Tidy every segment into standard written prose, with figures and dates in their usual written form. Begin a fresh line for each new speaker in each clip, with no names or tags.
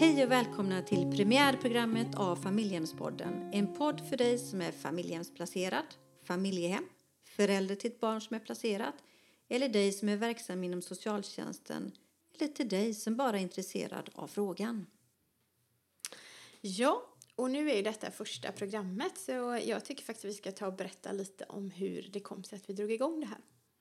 Hej och välkomna till premiärprogrammet av Familjehemspodden. En podd för dig som är familjehemsplacerad, familjehem, förälder till ett barn som är placerat eller dig som är verksam inom socialtjänsten eller till dig som bara är intresserad av frågan.
Ja, och nu är ju detta första programmet så jag tycker faktiskt att vi ska ta och berätta lite om hur det kom sig att vi drog igång det här.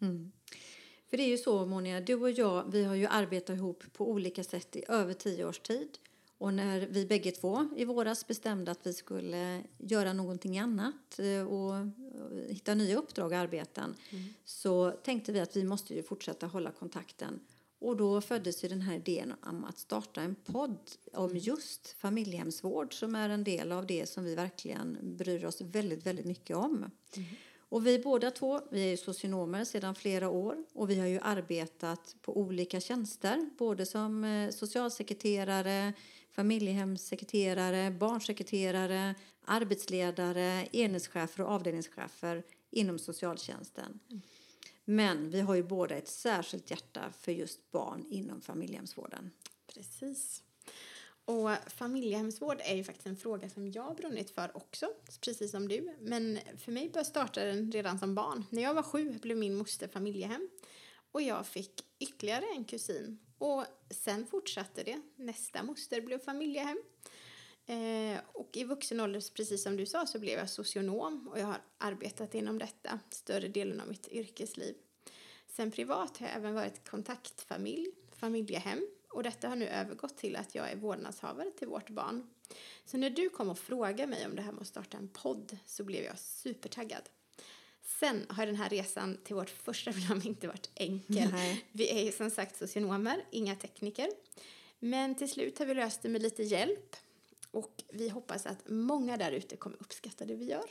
För det är ju så, Monia, du och jag, vi har ju arbetat ihop på olika sätt i över 10 års tid. Och när vi bägge två i våras bestämde att vi skulle göra någonting annat och hitta nya uppdrag och arbeten så tänkte vi att vi måste ju fortsätta hålla kontakten. Och då föddes ju den här idén om att starta en podd om just familjehemsvård som är en del av det som vi verkligen bryr oss väldigt, väldigt mycket om. Och vi båda två, vi är ju socionomer sedan flera år och vi har ju arbetat på olika tjänster, både som socialsekreterare, familjehemssekreterare, barnsekreterare, arbetsledare, enhetschefer och avdelningschefer inom socialtjänsten. Men vi har ju båda ett särskilt hjärta för just barn inom familjehemsvården.
Precis. Och familjehemsvård är ju faktiskt en fråga som jag har brunnit för också, precis som du. Men för mig började starta den redan som barn. När jag var 7 blev min moster familjehem. Och jag fick ytterligare en kusin. Och sen fortsatte det. Nästa moster blev familjehem. Och i vuxen ålder, precis som du sa, så blev jag socionom. Och jag har arbetat inom detta större delen av mitt yrkesliv. Sen privat har jag även varit kontaktfamilj, familjehem. Och detta har nu övergått till att jag är vårdnadshavare till vårt barn. Så när du kom och frågade mig om det här med att starta en podd så blev jag supertaggad. Sen har den här resan till vårt första program inte varit enkel. Nej. Vi är ju som sagt socionomer, inga tekniker. Men till slut har vi löst det med lite hjälp. Och vi hoppas att många där ute kommer uppskatta det vi gör.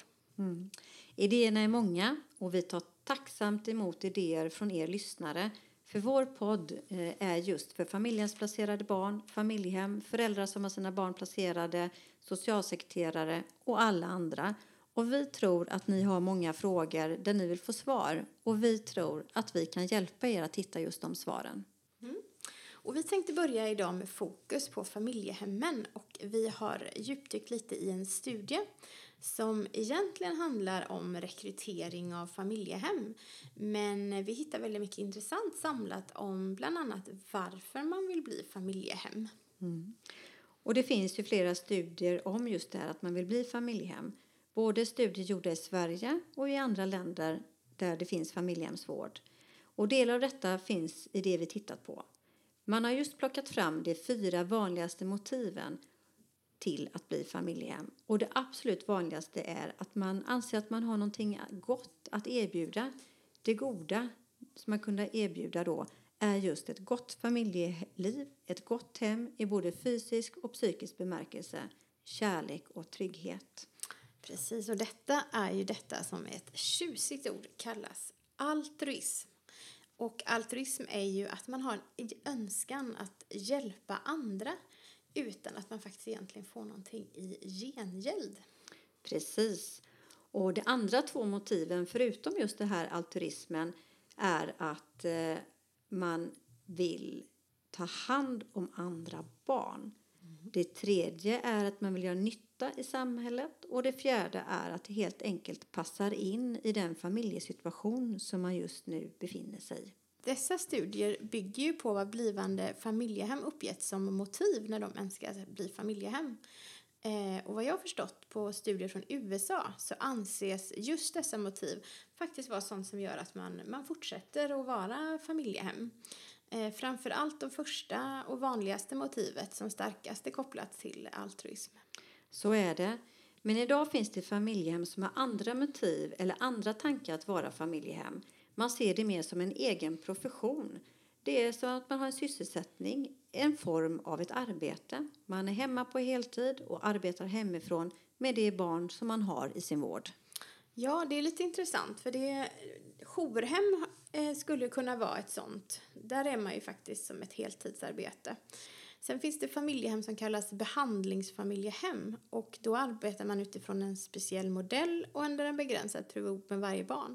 Idéerna är många och vi tar tacksamt emot idéer från er lyssnare. För vår podd är just för familjehemsplacerade barn, familjehem, föräldrar som har sina barn placerade, socialsekreterare och alla andra. Och vi tror att ni har många frågor där ni vill få svar. Och vi tror att vi kan hjälpa er att hitta just de svaren.
Och vi tänkte börja idag med fokus på familjehemmen. Och vi har djupdykt lite i en studie som egentligen handlar om rekrytering av familjehem. Men vi hittar väldigt mycket intressant samlat om bland annat varför man vill bli familjehem.
Och det finns ju flera studier om just det här att man vill bli familjehem. Både studier gjorda i Sverige och i andra länder där det finns familjehemsvård. Och delar av detta finns i det vi tittat på. Man har just plockat fram de 4 vanligaste motiven till att bli familjehem. Och det absolut vanligaste är att man anser att man har någonting gott att erbjuda. Det goda som man kunde erbjuda då är just ett gott familjeliv, ett gott hem i både fysisk och psykisk bemärkelse, kärlek och trygghet.
Precis, och detta är ju detta som ett tjusigt ord kallas altruism. Och altruism är ju att man har en önskan att hjälpa andra utan att man faktiskt egentligen får någonting i gengäld.
Precis. Och de andra 2 motiven förutom just det här altruismen är att man vill ta hand om andra barn. Det tredje är att man vill göra nytta i samhället. Och det fjärde är att det helt enkelt passar in i den familjesituation som man just nu befinner sig i.
Dessa studier bygger ju på vad blivande familjehem uppgett som motiv när de önskar bli familjehem. Och vad jag har förstått på studier från USA så anses just dessa motiv faktiskt vara sånt som gör att man fortsätter att vara familjehem. Framförallt det första och vanligaste motivet som starkast är kopplat till altruism.
Så är det. Men idag finns det familjehem som har andra motiv eller andra tankar att vara familjehem. Man ser det mer som en egen profession. Det är så att man har en sysselsättning, en form av ett arbete. Man är hemma på heltid och arbetar hemifrån med det barn som man har i sin vård.
Ja, det är lite intressant för jourhem skulle kunna vara ett sånt. Där är man ju faktiskt som ett heltidsarbete. Sen finns det familjehem som kallas behandlingsfamiljehem och då arbetar man utifrån en speciell modell och under en begränsad period med varje barn.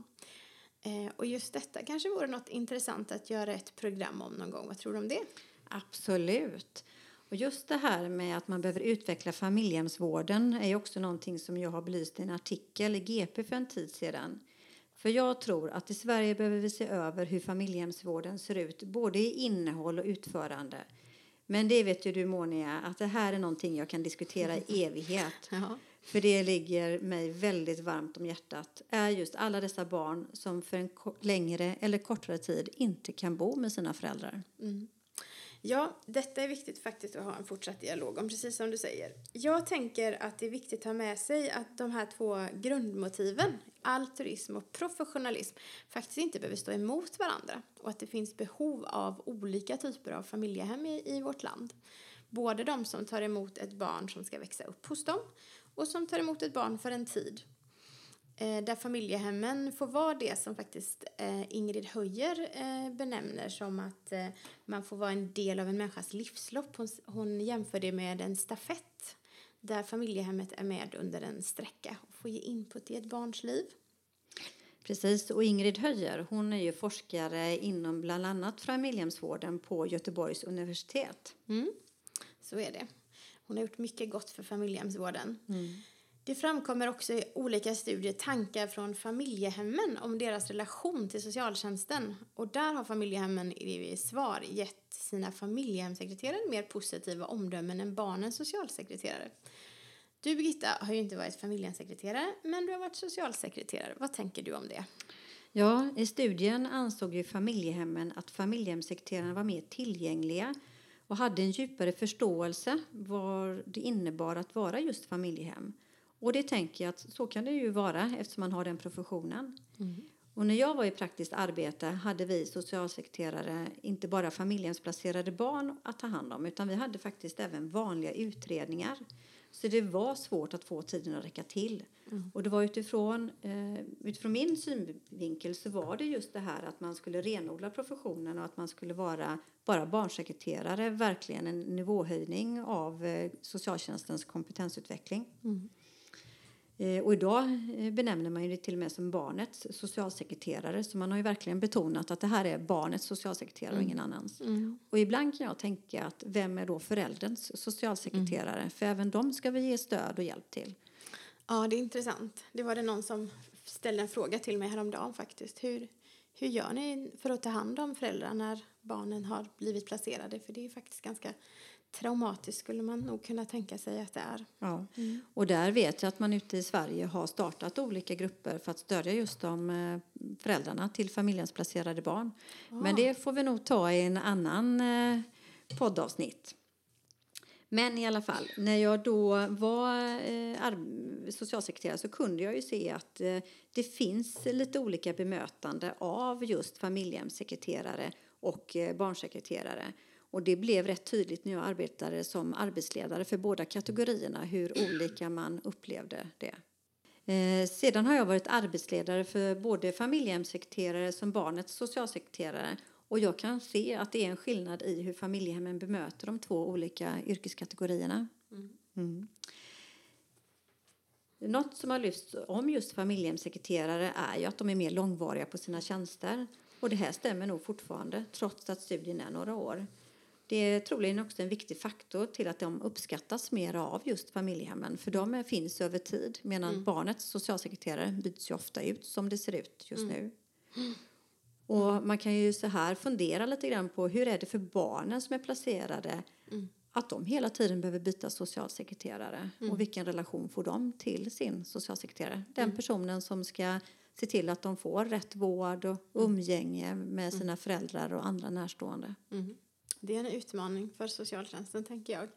Och just detta kanske vore något intressant att göra ett program om någon gång. Vad tror du om det?
Absolut. Och just det här med att man behöver utveckla familjehemsvården är också någonting som jag har belyst i en artikel i GP för en tid sedan. För jag tror att i Sverige behöver vi se över hur familjehemsvården ser ut, både i innehåll och utförande. Men det vet ju du, Monia, att det här är någonting jag kan diskutera i evighet.
Ja.
För det ligger mig väldigt varmt om hjärtat. Är just alla dessa barn som för en längre eller kortare tid inte kan bo med sina föräldrar.
Mm. Ja, detta är viktigt faktiskt att ha en fortsatt dialog om, precis som du säger. Jag tänker att det är viktigt att ha med sig att de här 2 grundmotiven, altruism och professionalism, faktiskt inte behöver stå emot varandra. Och att det finns behov av olika typer av familjehem i vårt land. Både de som tar emot ett barn som ska växa upp hos dem och som tar emot ett barn för en tid. Där familjehemmen får vara det som faktiskt Ingrid Höjer benämner som att man får vara en del av en människas livslopp. Hon jämför det med en stafett där familjehemmet är med under en sträcka och får ge input i ett barns liv.
Precis, och Ingrid Höjer, hon är ju forskare inom bland annat familjehemsvården på Göteborgs universitet.
Så är det. Hon har gjort mycket gott för familjehemsvården. Det framkommer också i olika studier tankar från familjehemmen om deras relation till socialtjänsten. Och där har familjehemmen i svar gett sina familjehemsekreterare mer positiva omdömen än barnens socialsekreterare. Du, Birgitta, har ju inte varit familjehemsekreterare, men du har varit socialsekreterare. Vad tänker du om det?
Ja, i studien ansåg ju familjehemmen att familjehemsekreterarna var mer tillgängliga och hade en djupare förståelse vad det innebar att vara just familjehem. Och det tänker jag att så kan det ju vara eftersom man har den professionen. Och när jag var i praktiskt arbete hade vi socialsekreterare inte bara familjehemsplacerade barn att ta hand om, utan vi hade faktiskt även vanliga utredningar. Så det var svårt att få tiden att räcka till. Och det var utifrån min synvinkel så var det just det här att man skulle renodla professionen och att man skulle vara bara barnsekreterare, verkligen en nivåhöjning av socialtjänstens kompetensutveckling. Och idag benämner man ju det till och med som barnets socialsekreterare. Så man har ju verkligen betonat att det här är barnets socialsekreterare och ingen annans. Och ibland kan jag tänka att vem är då förälderns socialsekreterare? För även de ska vi ge stöd och hjälp till.
Ja, det är intressant. Det var det någon som ställde en fråga till mig häromdagen faktiskt. Hur gör ni för att ta hand om föräldrar när barnen har blivit placerade? För det är faktiskt ganska traumatiskt skulle man nog kunna tänka sig att det är.
Ja, och där vet jag att man ute i Sverige har startat olika grupper för att stödja just de föräldrarna till familjehemsplacerade barn. Men det får vi nog ta i en annan poddavsnitt. Men i alla fall, när jag då var socialsekreterare så kunde jag ju se att det finns lite olika bemötande av just familjehemssekreterare och barnsekreterare. Och det blev rätt tydligt när jag arbetade som arbetsledare för båda kategorierna hur olika man upplevde det. Sedan har jag varit arbetsledare för både familjehemssekreterare som barnets socialsekreterare. Och jag kan se att det är en skillnad i hur familjehemmen bemöter de 2 olika yrkeskategorierna. Något som har lyfts om just familjehemssekreterare är ju att de är mer långvariga på sina tjänster. Och det här stämmer nog fortfarande trots att studien är några år. Det är troligen också en viktig faktor till att de uppskattas mer av just familjehemmen. För de finns över tid medan barnets socialsekreterare byts ju ofta ut som det ser ut just nu. Och man kan ju så här fundera lite grann på hur är det för barnen som är placerade att de hela tiden behöver byta socialsekreterare. Och vilken relation får de till sin socialsekreterare? Den personen som ska se till att de får rätt vård och umgänge med sina föräldrar och andra närstående.
Det är en utmaning för socialtjänsten, tänker jag.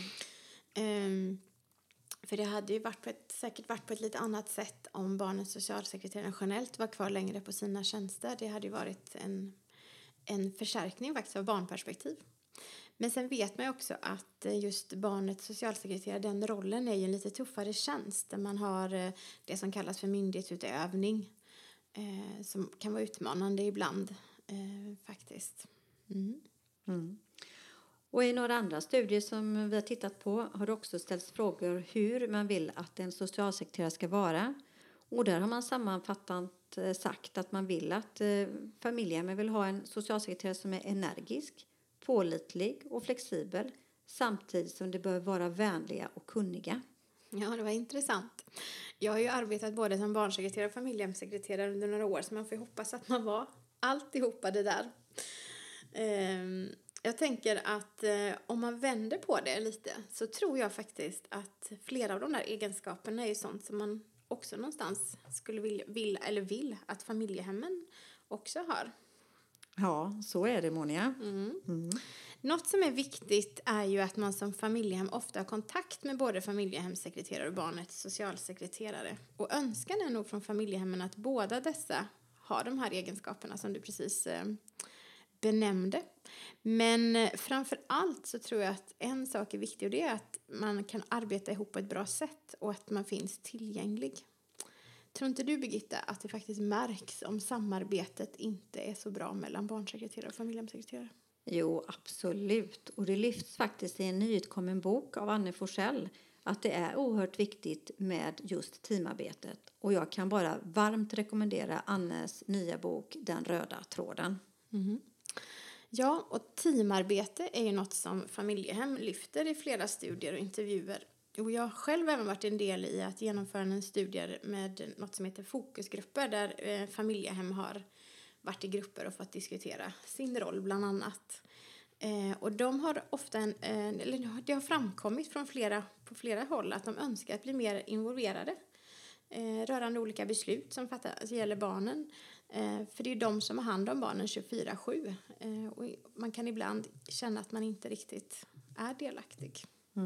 För det hade ju säkert varit på ett lite annat sätt om barnens socialsekreterare generellt var kvar längre på sina tjänster. Det hade ju varit en förstärkning faktiskt av barnperspektiv. Men sen vet man ju också att just barnets socialsekreterare, den rollen är ju en lite tuffare tjänst. Där man har det som kallas för myndighetsutövning. Som kan vara utmanande ibland faktiskt.
Och i några andra studier som vi har tittat på har det också ställts frågor hur man vill att en socialsekreterare ska vara. Och där har man sammanfattat sagt att man vill att familjen vill ha en socialsekreterare som är energisk, pålitlig och flexibel samtidigt som de bör vara vänliga och kunniga.
Ja, det var intressant. Jag har ju arbetat både som barnsekreterare och familjehemssekreterare under några år, så man får hoppas att man var alltihopa det där. Jag tänker att om man vänder på det lite så tror jag faktiskt att flera av de där egenskaperna är sånt som man också någonstans skulle vill att familjehemmen också har.
Ja, så är det, Monia.
Något som är viktigt är ju att man som familjehem ofta har kontakt med både familjehemssekreterare och barnets socialsekreterare. Och önskan är nog från familjehemmen att båda dessa har de här egenskaperna som du precis benämnde. Men framför allt så tror jag att en sak är viktig, och det är att man kan arbeta ihop på ett bra sätt och att man finns tillgänglig. Tror inte du, Birgitta, att det faktiskt märks om samarbetet inte är så bra mellan barnsekreterare och familjehemssekreterare?
Jo, absolut. Och det lyfts faktiskt i en nyutkommen bok av Anne Forsell att det är oerhört viktigt med just teamarbetet. Och jag kan bara varmt rekommendera Annes nya bok Den röda tråden.
Ja, och teamarbete är ju något som familjehem lyfter i flera studier och intervjuer. Och jag har själv även varit en del i att genomföra en studier med något som heter fokusgrupper, där familjehem har varit i grupper och fått diskutera sin roll bland annat. Och de har ofta det har framkommit på flera håll att de önskar att bli mer involverade rörande olika beslut som gäller barnen. För det är ju de som har hand om barnen 24/7. Och man kan ibland känna att man inte riktigt är delaktig.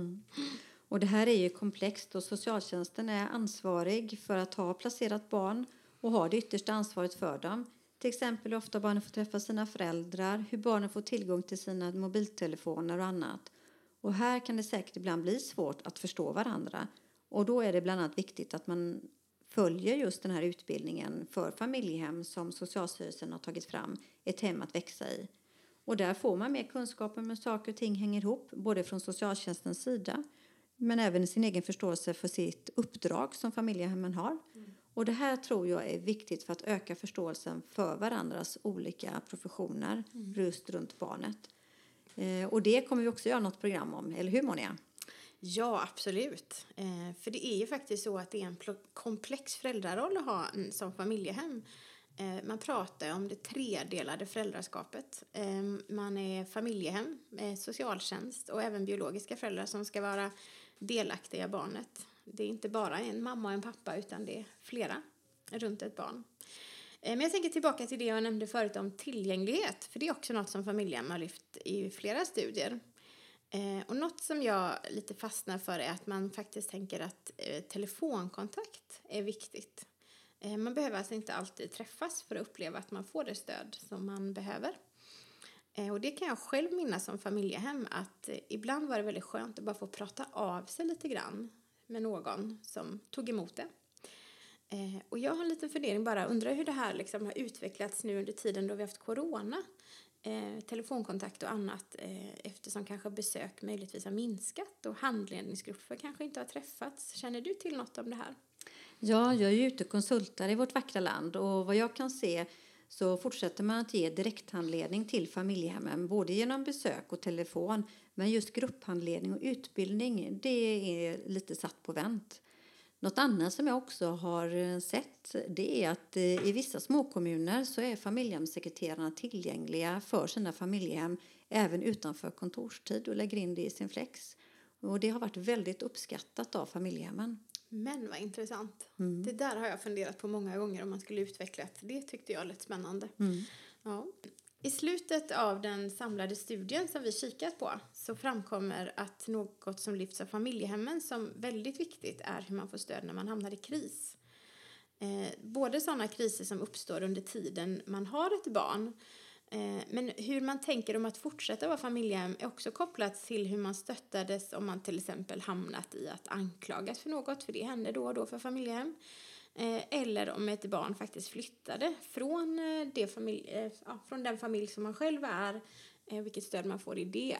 Och det här är ju komplext, och socialtjänsten är ansvarig för att ha placerat barn och har det yttersta ansvaret för dem. Till exempel hur ofta barnen får träffa sina föräldrar, hur barnen får tillgång till sina mobiltelefoner och annat. Och här kan det säkert ibland bli svårt att förstå varandra. Och då är det bland annat viktigt att man följer just den här utbildningen för familjehem som Socialstyrelsen har tagit fram, ett hem att växa i. Och där får man mer kunskap om hur saker och ting hänger ihop, både från socialtjänstens sida men även sin egen förståelse för sitt uppdrag som familjehemmen har. Och det här tror jag är viktigt för att öka förståelsen för varandras olika professioner just runt barnet. Och det kommer vi också göra något program om, eller hur, Monia?
Ja, absolut. För det är ju faktiskt så att det är en komplex föräldraroll att ha som familjehem. Man pratar om det tredelade föräldraskapet. Man är familjehem, socialtjänst och även biologiska föräldrar som ska vara delaktiga i barnet. Det är inte bara en mamma och en pappa, utan det är flera runt ett barn. Men jag tänker tillbaka till det jag nämnde förut om tillgänglighet. För det är också något som familjehem har lyft i flera studier. Och något som jag lite fastnar för är att man faktiskt tänker att telefonkontakt är viktigt. Man behöver alltså inte alltid träffas för att uppleva att man får det stöd som man behöver. Och det kan jag själv minnas som familjehem, att ibland var det väldigt skönt att bara få prata av sig lite grann med någon som tog emot det. Och jag har en liten fundering bara, undrar hur det här liksom har utvecklats nu under tiden då vi har haft corona. Telefonkontakt och annat, eftersom kanske besök möjligtvis har minskat och handledningsgrupper kanske inte har träffats. Känner du till något om det här?
Ja, jag är ju ute och konsultar i vårt vackra land, och vad jag kan se så fortsätter man att ge direkthandledning till familjehemmen både genom besök och telefon, men just grupphandledning och utbildning, det är lite satt på vänt. Något annat som jag också har sett, det är att i vissa småkommuner så är familjehemssekreterarna tillgängliga för sina familjehem även utanför kontorstid och lägger in det i sin flex. Och det har varit väldigt uppskattat av familjehemmen.
Men vad intressant. Det där har jag funderat på många gånger om man skulle utveckla. Det tyckte jag lät spännande. Ja. I slutet av den samlade studien som vi kikat på så framkommer att något som lyfts av familjehemmen som väldigt viktigt är hur man får stöd när man hamnar i kris. Både sådana kriser som uppstår under tiden man har ett barn, men hur man tänker om att fortsätta vara familjehem är också kopplat till hur man stöttades om man till exempel hamnat i att anklagas för något, för det händer då och då för familjehem. Eller om ett barn faktiskt flyttade från den familj som man själv är, vilket stöd man får i det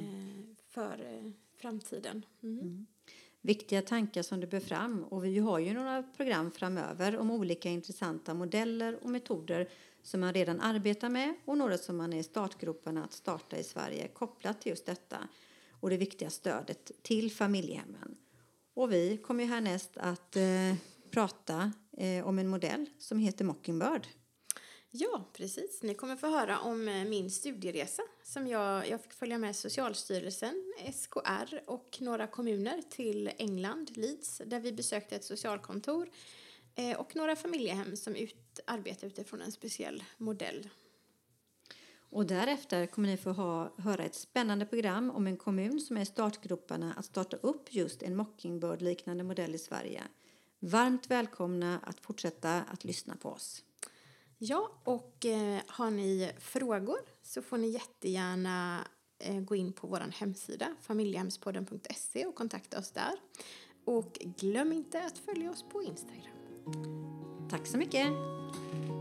för framtiden.
Viktiga tankar som du bör fram, och vi har ju några program framöver om olika intressanta modeller och metoder som man redan arbetar med och några som man är i startgroparna att starta i Sverige kopplat till just detta. och det viktiga stödet till familjehemmen. Och vi kommer ju härnäst att prata om en modell som heter Mockingbird.
Ja, precis. Ni kommer få höra om min studieresa som jag fick följa med Socialstyrelsen, SKR och några kommuner till England, Leeds, där vi besökte ett socialkontor och några familjehem som arbetar utifrån en speciell modell.
Och därefter kommer ni få höra ett spännande program om en kommun som är i startgroparna att starta upp just en Mockingbird-liknande modell i Sverige. Varmt välkomna att fortsätta att lyssna på oss.
Ja, och har ni frågor så får ni jättegärna gå in på vår hemsida familjehemspodden.se och kontakta oss där. Och glöm inte att följa oss på Instagram.
Tack så mycket!